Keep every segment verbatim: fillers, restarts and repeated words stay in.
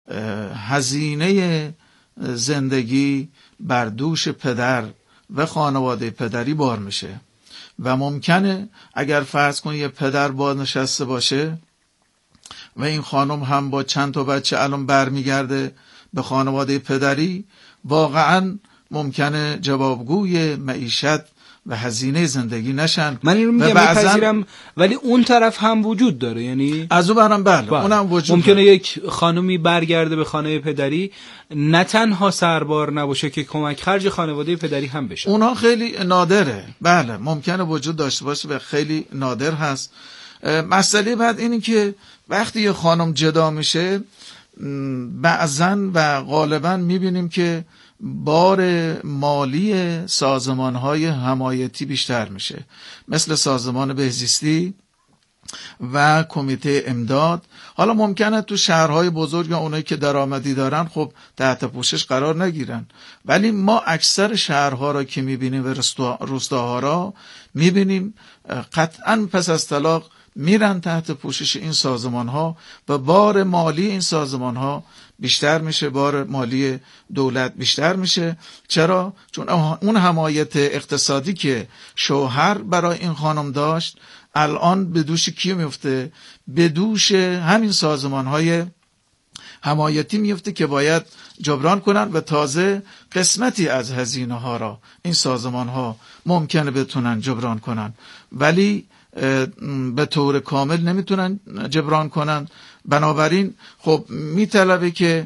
هزینه زندگی بر دوش پدر و خانواده پدری بار میشه و ممکنه اگر فرض کن یه پدر بازنشسته باشه و این خانم هم با چند تا بچه الان برمیگرده به خانواده پدری، واقعا ممکنه جوابگوی معیشت و هزینه زندگی نشن. من این رو میگم میپذیرم، ولی اون طرف هم وجود داره، یعنی از اون برم بله, بله. اونم وجود ممکنه داره. یک خانومی برگرده به خانه پدری نه تنها سربار نباشه که کمک خرج خانواده پدری هم بشه. اونها خیلی نادره، بله ممکنه وجود داشته باشه و خیلی نادر هست. مسئله بعد اینی که وقتی یه خانم جدا میشه بعضن و غالبا میبینیم که بار مالی سازمان‌های حمایتی بیشتر میشه، مثل سازمان بهزیستی و کمیته امداد. حالا ممکنه تو شهرهای بزرگ یا اونایی که درآمدی دارن خب تحت پوشش قرار نگیرن، ولی ما اکثر شهرها را که میبینیم و روستاها را میبینیم قطعاً پس از طلاق میرن تحت پوشش این سازمان‌ها و بار مالی این سازمان‌ها بیشتر میشه، بار مالی دولت بیشتر میشه. چرا؟ چون اون حمایت اقتصادی که شوهر برای این خانم داشت الان به دوش کی میفته؟ به دوش همین سازمان‌های حمایتی میفته که باید جبران کنن و تازه قسمتی از هزینه ها را این سازمان‌ها ممکنه بتونن جبران کنن، ولی به طور کامل نمیتونن جبران کنن. بنابراین خب میطلبه که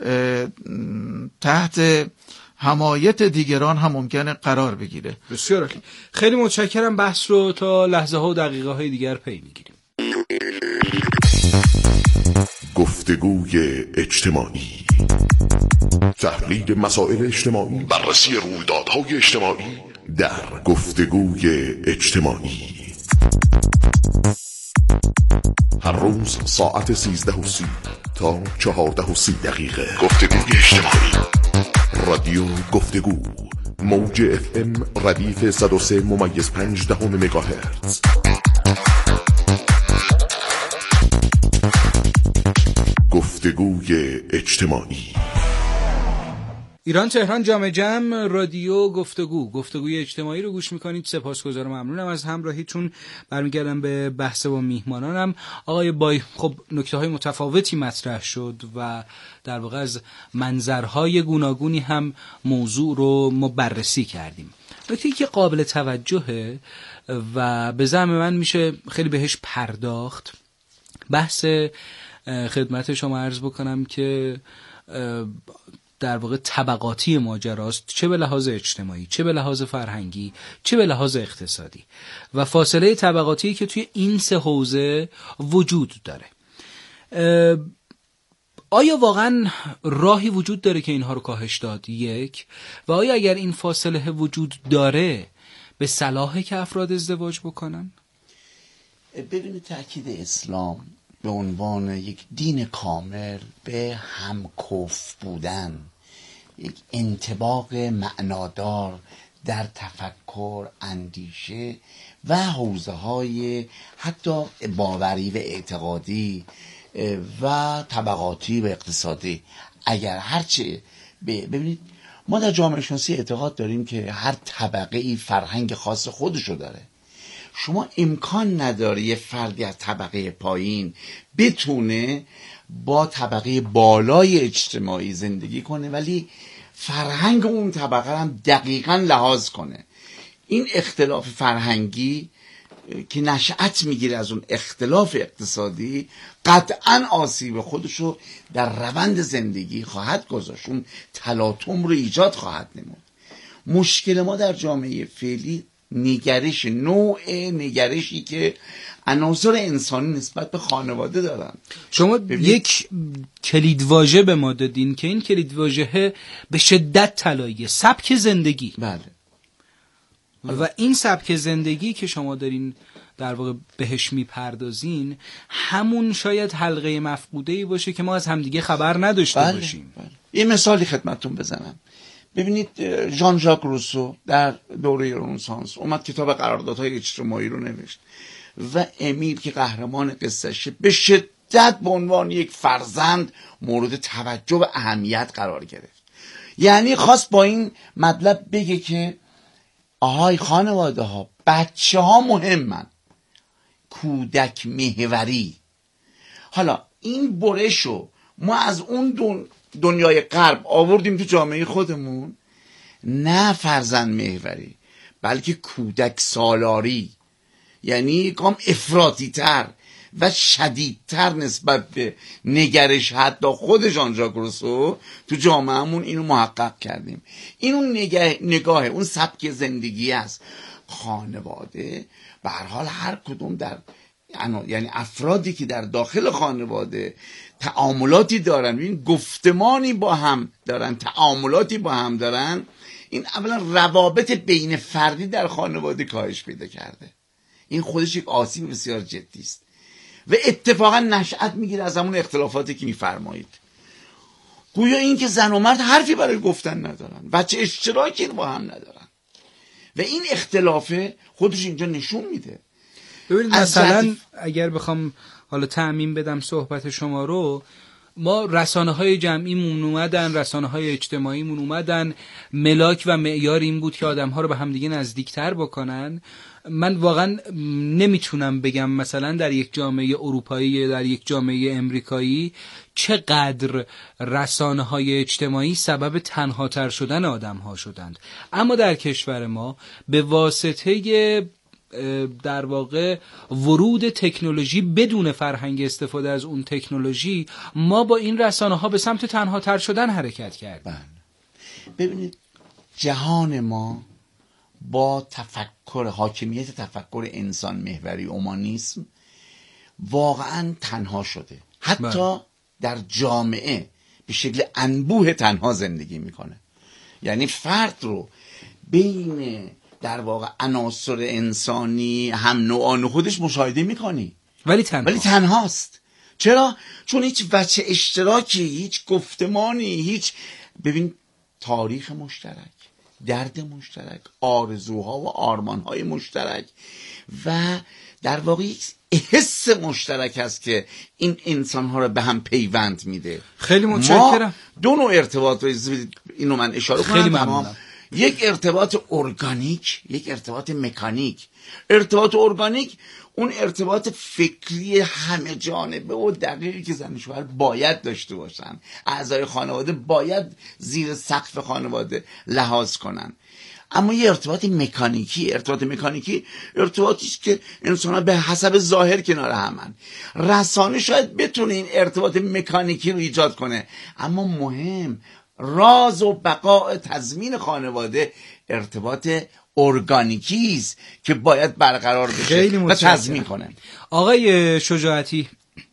تحت حمایت دیگران هم ممکنه قرار بگیره. بسیار خیلی متشکرم. بحث رو تا لحظه ها و دقیقه های دیگر پی میگیریم. گفتگوی اجتماعی، تحلیل مسائل اجتماعی، بررسی رویدادهای اجتماعی در گفتگوی اجتماعی، هر روز ساعت سیزده و سی تا چهارده و سی دقیقه. گفتگوی اجتماعی، رادیو گفتگو، موج اف ام ردیف صد و سه ممیز پنج دهم مگاهرتز. گفتگوی اجتماعی. ایران تهران جامع جمع، رادیو گفتگو، گفتگوی اجتماعی رو گوش میکنید. سپاسگزارم، ممنونم از همراهیتون. برمیگردم به بحث با میهمانانم. آقای بای، خب نکته های متفاوتی مطرح شد و در واقع از منظرهای گوناگونی هم موضوع رو ما بررسی کردیم. نکته‌ای که قابل توجهه و به زعم من میشه خیلی بهش پرداخت، بحث خدمت شما عرض بکنم که در واقع طبقاتی ماجراست، چه به لحاظ اجتماعی، چه به لحاظ فرهنگی، چه به لحاظ اقتصادی، و فاصله طبقاتی که توی این سه حوزه وجود داره. آیا واقعا راهی وجود داره که اینها رو کاهش داد؟ یک، و آیا اگر این فاصله وجود داره به صلاحه که افراد ازدواج بکنن؟ ببینید تأکید اسلام به عنوان یک دین کامل به همکف بودن، یک انطباق معنادار در تفکر، اندیشه و حوزه های حتی باوری و اعتقادی و طبقاتی و اقتصادی، اگر هرچه ببینید ما در جامعه شناسی اعتقاد داریم که هر طبقه ای فرهنگ خاص خودشو داره. شما امکان نداره یه فردی از طبقه پایین بتونه با طبقه بالای اجتماعی زندگی کنه ولی فرهنگ اون طبقه هم دقیقاً لحاظ کنه. این اختلاف فرهنگی که نشأت میگیره از اون اختلاف اقتصادی قطعاً آسیب خودشو در روند زندگی خواهد گذاشت، اون تلاطم رو ایجاد خواهد نمود. مشکل ما در جامعه فعلی نگرش، نوع نگرشی که عناصر انسانی نسبت به خانواده دارن. شما یک کلیدواژه به ما دادین که این کلیدواژه به شدت طلاییه، سبک زندگی. بله. و این سبک زندگی که شما دارین در واقع بهش میپردازین همون شاید حلقه مفقوده‌ای باشه که ما از همدیگه خبر نداشته بله. باشیم. بله. یه مثالی خدمتتون بزنم. ببینید ژان ژاک روسو در دوره رنسانس اومد کتاب قراردادهای اجتماعی رو نوشت و امیل که قهرمان قصهشه به شدت شدت به عنوان یک فرزند مورد توجه و اهمیت قرار گرفت. یعنی خواست با این مطلب بگه که آهای خانواده ها، بچه ها مهمن، کودک محوری. حالا این برشو ما از اون دن... دنیای غرب آوردیم تو جامعه خودمون، نه فرزند محوری بلکه کودک سالاری، یعنی گام افراطی تر و شدیدتر نسبت به نگرش حتی خود ژان ژاک روسو تو جامعهمون اینو محقق کردیم. این اون نگاه, نگاه اون سبک زندگی است. خانواده به هر حال هر کدوم در یعنی افرادی که در داخل خانواده تعاملاتی دارن، این گفتمانی با هم دارن، تعاملاتی با هم دارن، این اولا روابط بین فردی در خانواده کاهش پیدا کرده. این خودش یک آسیب بسیار جدی است و اتفاقا نشأت میگیره از همون اختلافاتی که میفرمایید. گویا این که زن و مرد حرفی برای گفتن ندارن، بچه اشتراکی با هم ندارن و این اختلاف خودش اینجا نشون میده. ببینید مثلا جدید... اگر بخوام حالا تعمیم بدم صحبت شما رو، ما رسانه های جمعیمون اومدن، رسانه های اجتماعیمون اومدن، ملاک و معیار این بود که آدم ها رو به هم دیگه نزدیکتر بکنن. من واقعا نمیتونم بگم مثلا در یک جامعه اروپایی، در یک جامعه امریکایی چقدر رسانه های اجتماعی سبب تنها تر شدن آدم ها شدند، اما در کشور ما به واسطه در واقع ورود تکنولوژی بدون فرهنگ استفاده از اون تکنولوژی، ما با این رسانه ها به سمت تنها تر شدن حرکت کردیم. ببینید جهان ما با تفکر حاکمیت تفکر انسان محوری اومانیسم واقعا تنها شده. حتی بله. در جامعه به شکل انبوه تنها زندگی میکنه. یعنی فرد رو بین در واقع عناصر انسانی هم نوعان خودش مشاهده میکنی ولی تنها. ولی تنهاست. چرا؟ چون هیچ وجه اشتراکی، هیچ گفتمانی، هیچ ببین تاریخ مشترک، درد مشترک، آرزوها و آرمانهای مشترک و در واقع حس مشترک است که این انسانها رو به هم پیوند میده. خیلی متشکرم. دو نوع ارتباط رو اینو من اشاره کنم. خیلی ممنونم. یک ارتباط ارگانیک، یک ارتباط مکانیک. ارتباط ارگانیک اون ارتباط فکری همه جانبه و دقیقی که زن و شوهر باید داشته باشن، اعضای خانواده باید زیر سقف خانواده لحاظ کنن. اما یه ارتباط مکانیکی، ارتباط مکانیکی ارتباطی است که انسان‌ها به حسب ظاهر کنار همن. رسانه شاید بتونه این ارتباط مکانیکی رو ایجاد کنه، اما مهم راز و بقاء تضمین خانواده ارتباط ارگانیکی است که باید برقرار بشه و تضمین کنه. آقای شجاعتی،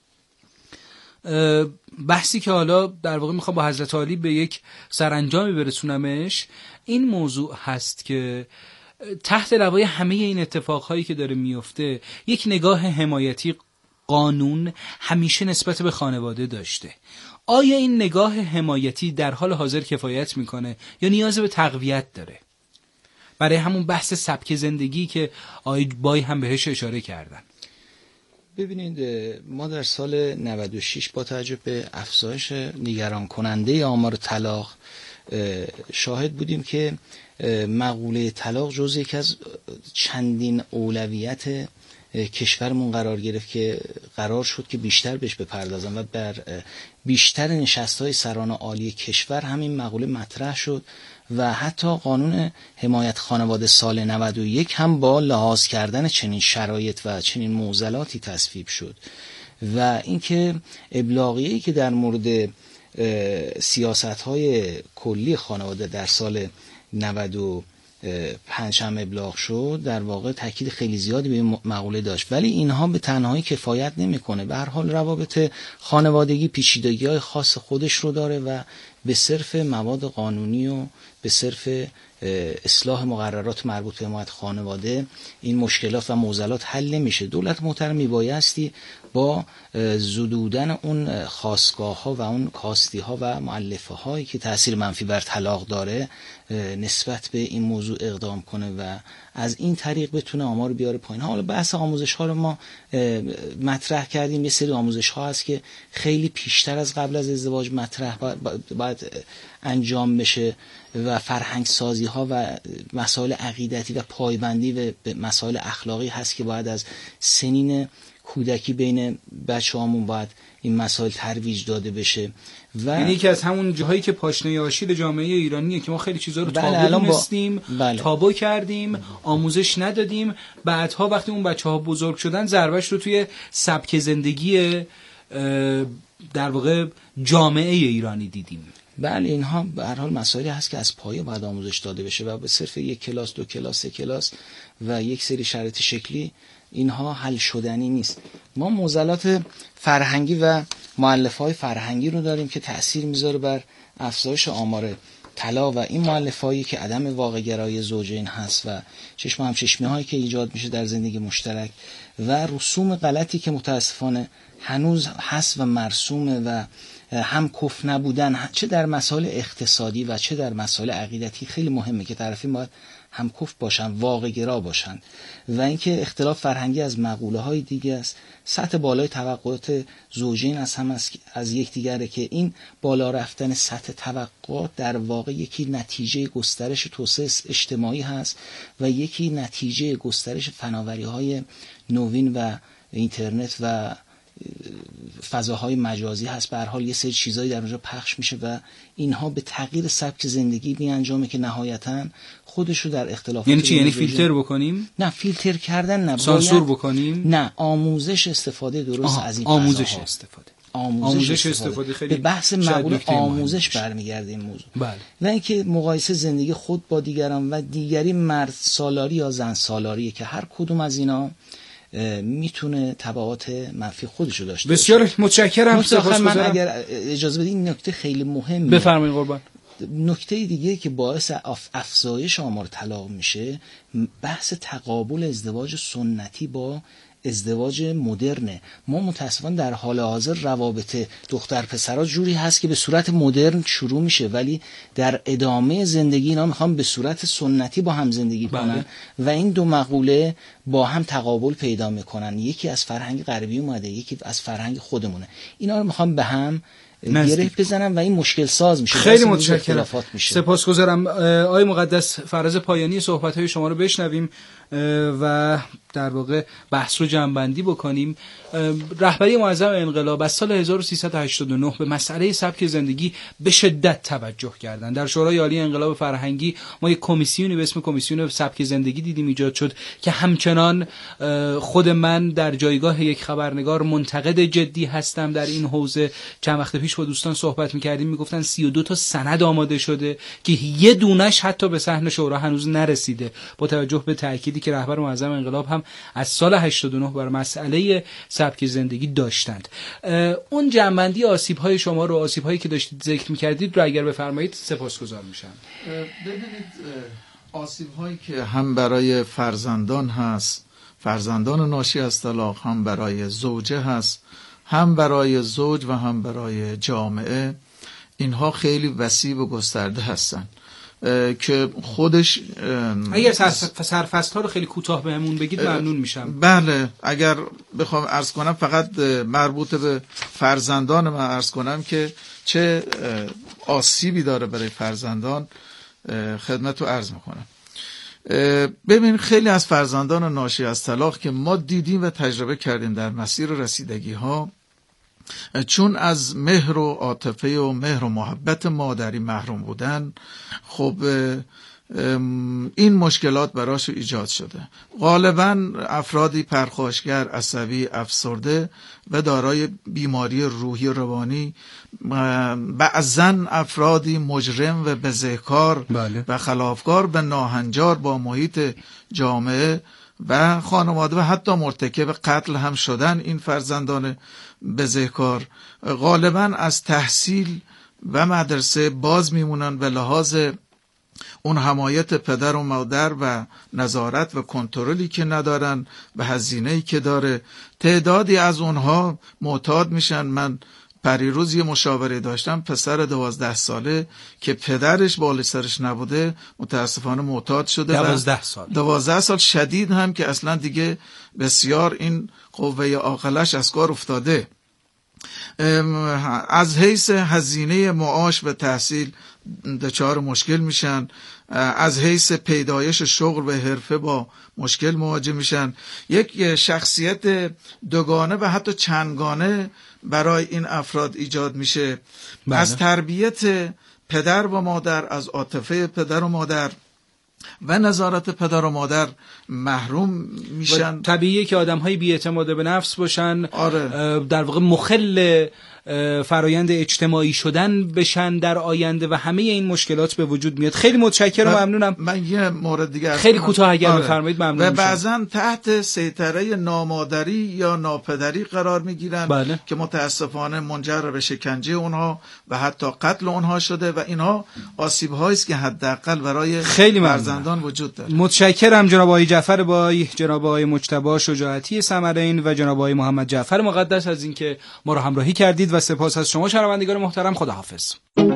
بحثی که حالا در واقع میخوام با حضرت عالی به یک سرانجامی برسونمش، این موضوع هست که تحت لوای همه این اتفاقهایی که داره میفته یک نگاه حمایتی قانون همیشه نسبت به خانواده داشته. آیا این نگاه حمایتی در حال حاضر کفایت میکنه یا نیاز به تقویت داره؟ برای همون بحث سبک زندگی که آقای بای هم بهش اشاره کردن. ببینید ما در سال نود و شش با توجه به افزایش نگران کننده آمار طلاق شاهد بودیم که مقوله طلاق جزء یک از چندین اولویت کشورمون قرار گرفت که قرار شد که بیشتر بهش بپردازن و بر بیشتر نشست‌های سران عالی کشور همین مقوله مطرح شد و حتی قانون حمایت خانواده سال نود و یک هم با لحاظ کردن چنین شرایط و چنین معضلاتی تصویب شد و اینکه ابلاغیه‌ای که در مورد سیاست‌های کلی خانواده در سال نود و پنج هم ابلاغ شد در واقع تاکید خیلی زیادی به این مقوله داشت، ولی اینها به تنهایی کفایت نمیکنه. به هر حال روابط خانوادگی پیچیدگی‌های خاص خودش رو داره و به صرف مواد قانونی و به صرف اصلاح مقررات مربوط به حمایت خانواده این مشکلات و معضلات حل نمیشه. دولت محترم میبایستی با زدودن اون خاستگاه ها و اون کاستی ها و مؤلفه هایی که تأثیر منفی بر طلاق داره نسبت به این موضوع اقدام کنه و از این طریق بتونه آمار بیاره پایین. حالا بحث آموزش ها رو ما مطرح کردیم. یه سری آموزش ها هست که خیلی پیشتر از قبل از ازدواج مطرح باید انجام بشه و فرهنگ سازی ها و مسائل عقیدتی و پایبندی به مسائل اخلاقی هست که باید از سنین کودکی بین بچه‌هامون باید این مسائل ترویج داده بشه و یعنی یکی از همون جاهایی که پاشنه آشیل جامعه ایرانیه که ما خیلی چیزا رو تابو دونستیم، بله. تابو کردیم، آموزش ندادیم، بعدها وقتی اون بچه‌ها بزرگ شدن ضربش رو توی سبک زندگی در واقع جامعه ایرانی دیدیم. بله اینها به هر حال مسائلی هست که از پایه باید آموزش داده بشه و به صرف یک کلاس، دو کلاس، سه کلاس و یک سری شرایط شکلی اینها حل شدنی نیست. ما معضلات فرهنگی و مؤلفه‌های فرهنگی رو داریم که تأثیر میذاره بر افزایش آمار طلاق و این مؤلفه‌هایی که عدم واقع‌گرایی زوجین هست و چشم هم چشمی هایی که ایجاد میشه در زندگی مشترک و رسوم غلطی که متاسفانه هنوز هست و مرسومه و هم کف نبودن چه در مسائل اقتصادی و چه در مسائل عقیدتی خیلی مهمه که طرفین باید هم کف باشن، واقع گرا باشن و اینکه اختلاف فرهنگی از مقوله های دیگه است. سطح بالای توقعات زوجین از هم از, از یکدیگره که این بالا رفتن سطح توقعات در واقع یکی نتیجه گسترش توسعه اجتماعی هست و یکی نتیجه گسترش فناوری های نوین و اینترنت و فضاهای مجازی هست. به هر حال یه سری چیزایی در اونجا پخش میشه و اینها به تغییر سبک زندگی میانجامه که نهایتاً خودشو در اختلافات. یعنی چی؟ یعنی فیلتر بکنیم؟ نه فیلتر کردن نه، سانسور بکنیم؟ نه، آموزش استفاده درست از این آموزش فضاها. استفاده آموزش, آموزش استفاده, استفاده خیلی به بحث مقوله آموزش برمیگرده این موضوع. بله. و اینکه مقایسه زندگی خود با دیگران و دیگری مرد سالاری یا زن سالاریه که هر کدوم از اینا میتونه تبعات منفی خودشو داشته باشه. بسیار متشکرم. سپاسگزارم. من اگر اجازه بدین این نکته خیلی مهمه. بفرمایید قربان. نکته دیگه که باعث افزایش آمار طلاق میشه بحث تقابل ازدواج سنتی با ازدواج مدرنه. ما متاسفانه در حال حاضر روابط دختر پسرها جوری هست که به صورت مدرن شروع میشه ولی در ادامه زندگی اینا میخوان به صورت سنتی با هم زندگی کنن. بله. و این دو مقوله با هم تقابل پیدا میکنن. یکی از فرهنگ غربی اومده، یکی از فرهنگ خودمونه. اینا رو میخوان به هم گره بزنن و این مشکل ساز میشه. خیلی متشکرم. سپاسگزارم. آقای مقدس، فراز پایانی صحبت‌های شما رو بشنویم و در واقع بحث رو جمع‌بندی بکنیم. رهبری معظم انقلاب از سال هزار و سیصد و هشتاد و نه به مسئله سبک زندگی به شدت توجه کردن. در شورای عالی انقلاب فرهنگی ما یک کمیسیونی به اسم کمیسیون سبک زندگی دیدیم ایجاد شد که همچنان خود من در جایگاه یک خبرنگار منتقد جدی هستم در این حوزه. چند وقت پیش با دوستان صحبت می‌کردیم، میگفتن سی و دو تا سند آماده شده که یه دونش حتی به صحن شورا هنوز نرسیده، با توجه به تأکیدی که رهبر معظم انقلاب هم از سال هشتاد و نه بر مسئله سبک زندگی داشتند. اون جمع‌بندی آسیب‌های شما رو، آسیب‌هایی که داشتید ذکر می‌کردید رو اگر بفرمایید سپاسگزار میشم. ببینید آسیب‌هایی که هم برای فرزندان هست، فرزندان ناشی از طلاق، هم برای زوجه هست، هم برای زوج و هم برای جامعه، اینها خیلی وسیع و گسترده هستن که خودش اگر سرفصل ها رو خیلی کوتاه بهمون بگید ممنون میشم. بله، اگر بخوام عرض کنم فقط مربوط به فرزندان من عرض کنم که چه آسیبی داره برای فرزندان خدمت رو عرض میکنم. ببین خیلی از فرزندان ناشی از طلاق که ما دیدیم و تجربه کردیم در مسیر رسیدگی ها، چون از مهر و عاطفه و مهر و محبت مادری محروم بودن، خب این مشکلات براش ایجاد شده. غالبا افرادی پرخاشگر، عصبی، افسرده و دارای بیماری روحی روانی، بعضن افرادی مجرم و بزهکار بله. و خلافکار به ناهنجار با محیط جامعه و خانواده و حتی مرتکب قتل هم شدن. این فرزندان بزهکار غالبا از تحصیل و مدرسه باز میمونن به لحاظ اون حمایت پدر و مادر و نظارت و کنترلی که ندارن و هزینه‌ای که داره، تعدادی از اونها معتاد میشن. من پریروز یه مشاوره داشتم، پسر دوازده ساله که پدرش بالا سرش نبوده متاسفانه معتاد شده. دوازده سال دوازده سال شدید هم که اصلا دیگه بسیار این قوه عاقلش از کار افتاده. از حیث هزینه معاش و تحصیل دچار مشکل میشن، از حیث پیدایش شغل و حرفه با مشکل مواجه میشن. یک شخصیت دوگانه و حتی چندگانه برای این افراد ایجاد میشه. بله. از تربیت پدر و مادر، از عاطفه پدر و مادر و نظارت پدر و مادر محروم میشن. طبیعیه که آدم‌های بی‌اعتماد به نفس باشن. آره. در واقع مخل فرایند اجتماعی شدن بشن در آینده و همه این مشکلات به وجود میاد. خیلی متشکرم و ممنونم. من یه مورد دیگه خیلی کوتاه اگر آره. بفرمایید ممنون و میشم. بعضا تحت سیطره نامادری یا ناپدری قرار میگیرن. بله. که متاسفانه منجر به شکنجه اونها و حتی قتل اونها شده و اینها آسیب هایی است که حداقل برای فرزندان وجود داره. متشکرم جناب آقای جعفر بای، جناب آقای مجتبی شجاعتی ثمرین و جناب آقای محمد جعفر مقدس از اینکه ما رو همراهی کردید و سپاس از شما شنوندگان محترم. خداحافظ.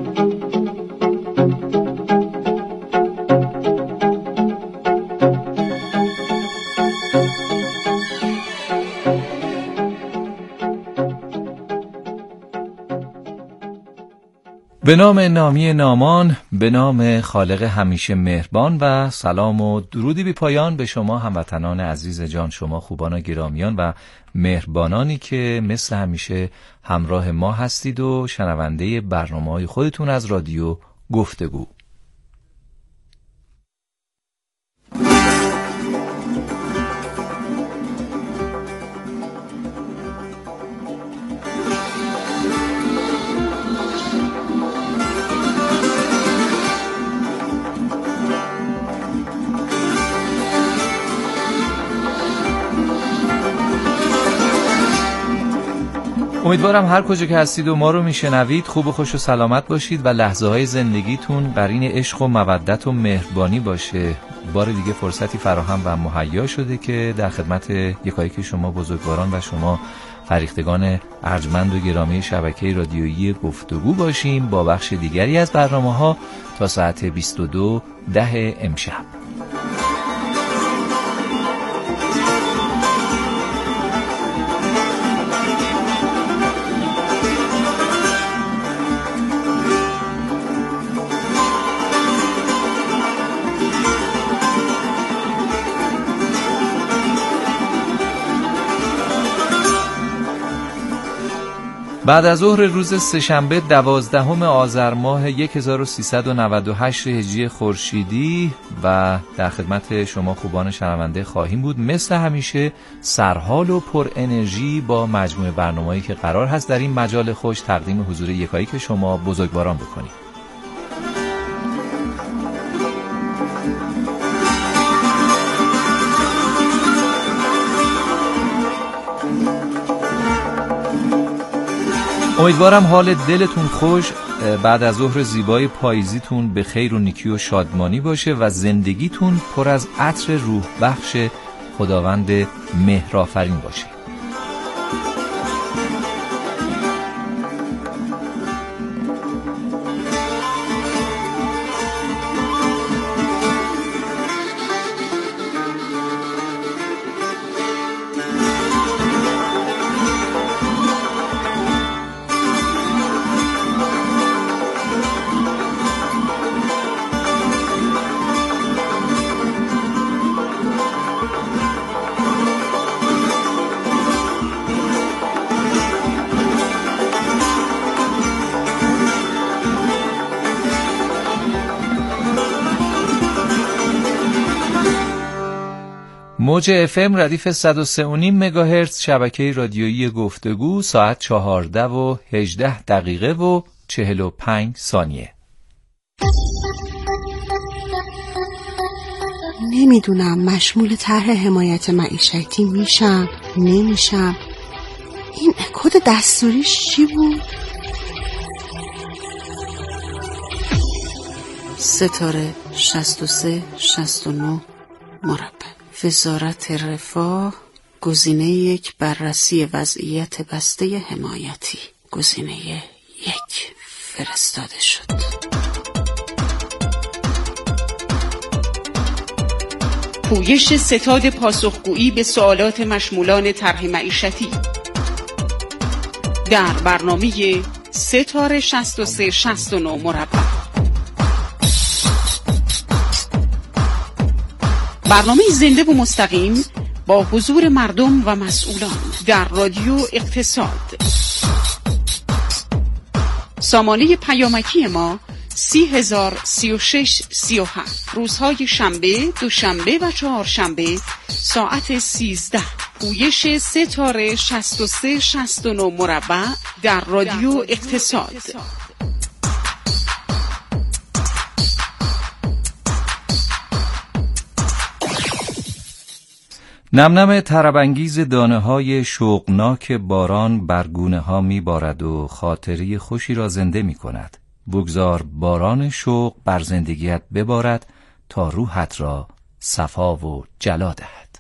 به نام نامی نامان، به نام خالق همیشه مهربان و سلام و درودی بی پایان به شما هموطنان عزیز جان، شما خوبان و گرامیان و مهربانانی که مثل همیشه همراه ما هستید و شنونده برنامه‌های خودتون از رادیو گفتگو. امیدوارم هر کجا که هستید و ما رو میشنوید خوب و خوش و سلامت باشید و لحظه های زندگیتون قرین عشق و مودت و مهربانی باشه. بار دیگه فرصتی فراهم و مهیا شده که در خدمت یکایک شما بزرگواران و شما فریختگان ارجمند و گرامی شبکه رادیویی گفتگو باشیم با بخش دیگری از برنامه‌ها تا ساعت بیست و دو ده امشب. بعد از ظهر روز سه‌شنبه دوازدهم آذر ماه هزار و سیصد و نود و هشت هجری خورشیدی و در خدمت شما خوبان شنونده خواهیم بود مثل همیشه سرحال و پر انرژی با مجموعه برنامه‌ای که قرار هست در این مجال خوش تقدیم حضور یکایک شما بزرگواران بکنیم. امیدوارم حال دلتون خوش، بعد از ظهر زیبای پاییزیتون به خیر و نیکی و شادمانی باشه و زندگیتون پر از عطر روح بخش خداوند مهرآفرین باشه. موج اف ام ردیف صد و سه و نیم مگاهرتز شبکه رادیویی گفتگو، ساعت چهارده و هجده دقیقه و چهل و پنج ثانیه. نمیدونم مشمول طرح حمایت معیشتی میشم نمیشم. این کد دستوریش چی بود؟ ستاره شصت و سه شصت و نه مربع. وزارت رفاه گزینه یک بررسی وضعیت بسته حمایتی. گزینه یک فرستاده شد. پویش ستاد پاسخگویی به سوالات مشمولان طرح معیشتی در برنامه ستاره شصت و سه شصت و نه مربع. برنامه زنده و مستقیم با حضور مردم و مسئولان در رادیو اقتصاد. سامانه پیامکی ما سی هزار سی و شش سی و هفت. روزهای شنبه، دوشنبه و چهارشنبه ساعت سیزده. پویش ستاره شصت و سه شصت و نه مربع در رادیو اقتصاد. نمنم طرب‌انگیز دانه‌های شوقناک باران بر گونه‌ها می‌بارد و خاطری خوشی را زنده می‌کند. بگذار باران شوق بر زندگیت ببارد تا روحت را صفا و جلا دهد.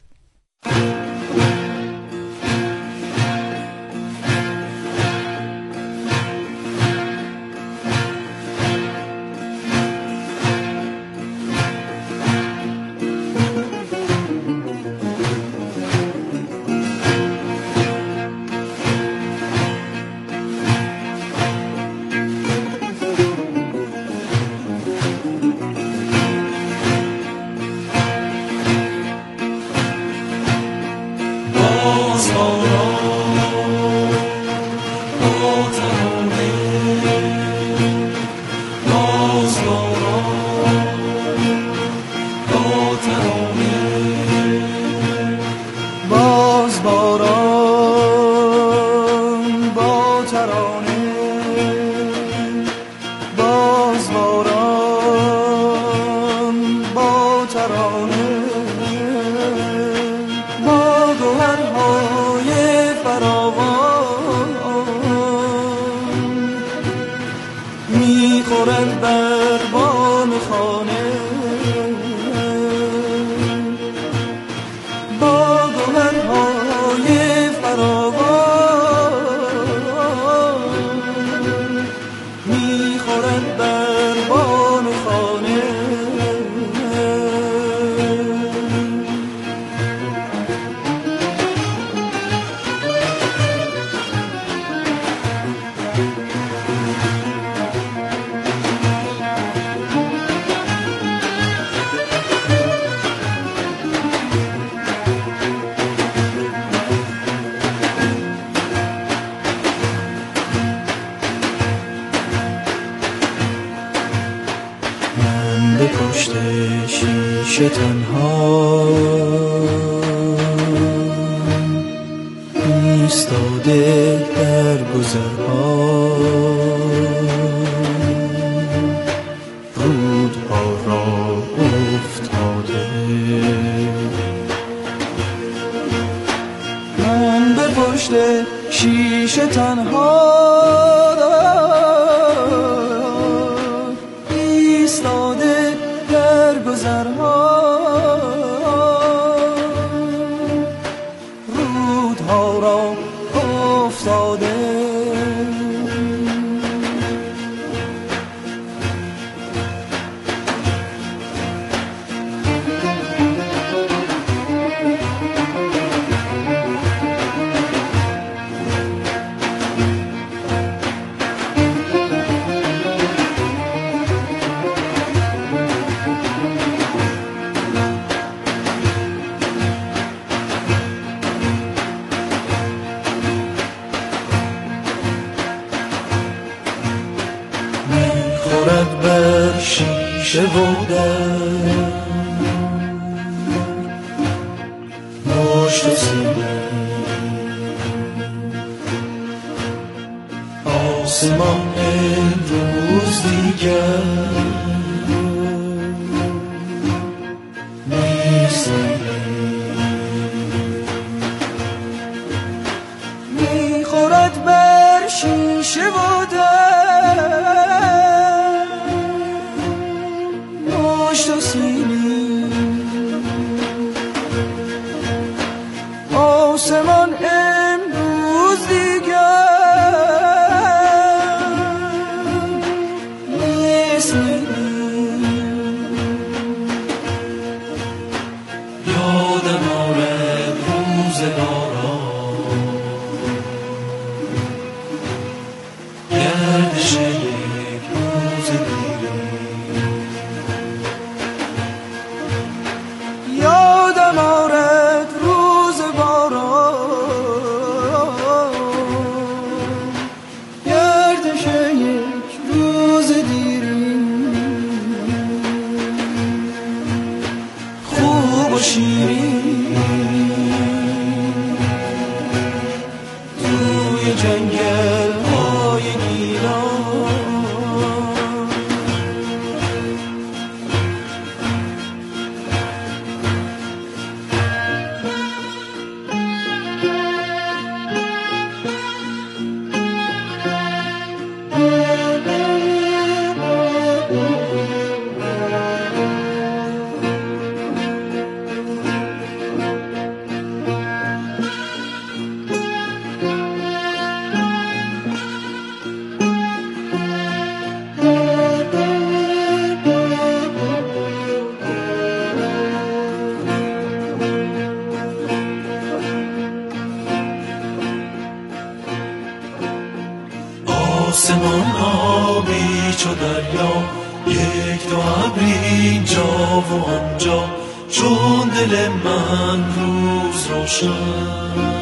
آسمان آبی چو دریا، یک دو ابری اینجا و آنجا، چون دل من روز روشن.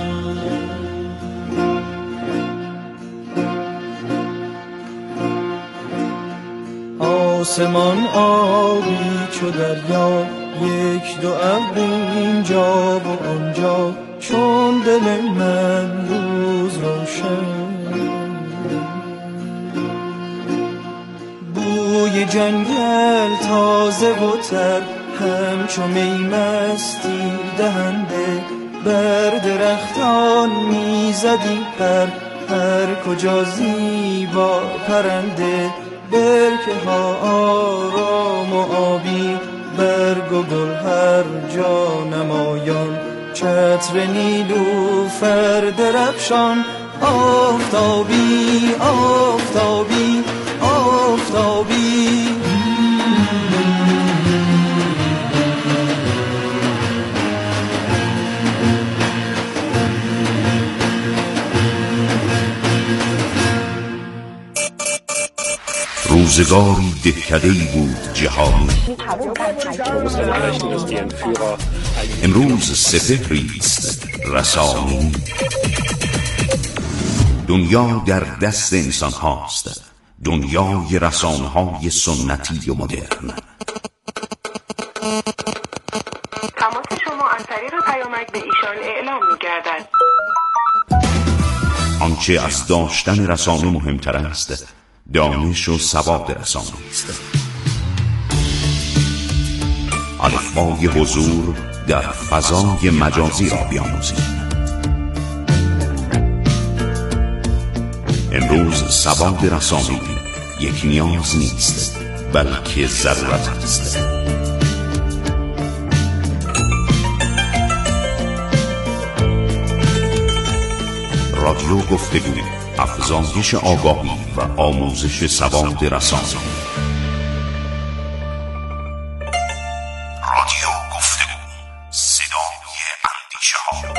آسمان آبی چو دریا، یک دو ابری اینجا و آنجا، چون دل من روز روشن. بوی جنگل تازه و تر، همچو می مستی دهنده، بر درختان میزدی پر، هر کجا زیبا پرنده. برکه ها آرام و آبی، برگ و گل هر جا نمایان، چتر نیلوفر درفشان. آفتابی آفتابی آفتابی، روزگاری دهکده‌ای بود جهانی، امروز سپهری است رسانی. دنیا در دست انسان هاست، دنیای رسانه های سنتی و مدرن. تماس شما از طریق پیامک به ایشان اعلام می گردد. آنچه از داشتن رسانه مهمتر است، دانش و سواد رسانه است. الفبای حضور در فضای مجازی را بیاموزید. امروز سواد رسانه‌ای یک نیاز نیست، بلکه ضرورت است. رادیو گفتگو، افزایش آگاهی و آموزش سواد رسانه. رادیو گفتگو، صدای اندیشه ها.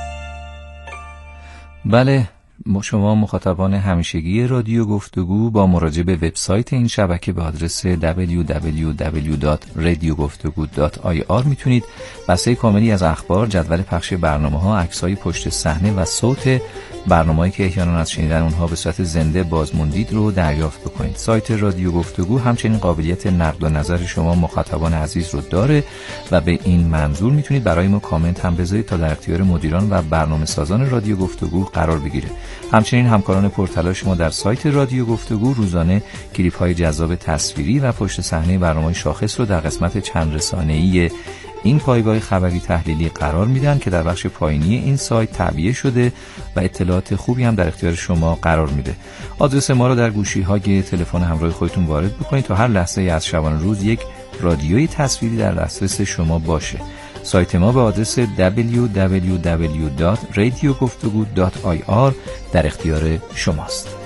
بله، شما مخاطبان همیشگی رادیو گفتگو با مراجعه به وبسایت این شبکه به آدرس دبلیو دبلیو دبلیو دات رادیو گفتگو دات آی آر میتونید بسته کاملی از اخبار، جدول پخش برنامه‌ها، عکس‌های پشت صحنه و صوت برنامه‌ای که احیانا از شنیدن اونها به صورت زنده بازموندید رو دریافت بکنید. سایت رادیو گفتگو همچنین قابلیت نقد و نظر شما مخاطبان عزیز رو داره و به این منظور میتونید برای ما کامنت هم بذارید تا در اختیار مدیران و برنامه‌سازان رادیو گفتگو قرار بگیره. همچنین همکاران پرتلاش ما در سایت رادیو گفتگو روزانه کلیپ‌های جذاب تصویری و پشت صحنه برنامه‌های شاخص رو در قسمت چند رسانه‌ای این پایگاه خبری تحلیلی قرار میدن که در بخش پایینی این سایت تعبیه شده و اطلاعات خوبی هم در اختیار شما قرار میده. آدرس ما رو در گوشی‌های تلفن همراه خودتون وارد بکنید تا هر لحظه از شبانه روز یک رادیوی تصویری در دسترس شما باشه. سایت ما به آدرس دبلیو دبلیو دبلیو دات رادیو گفتگو دات آی آر در اختیار شماست.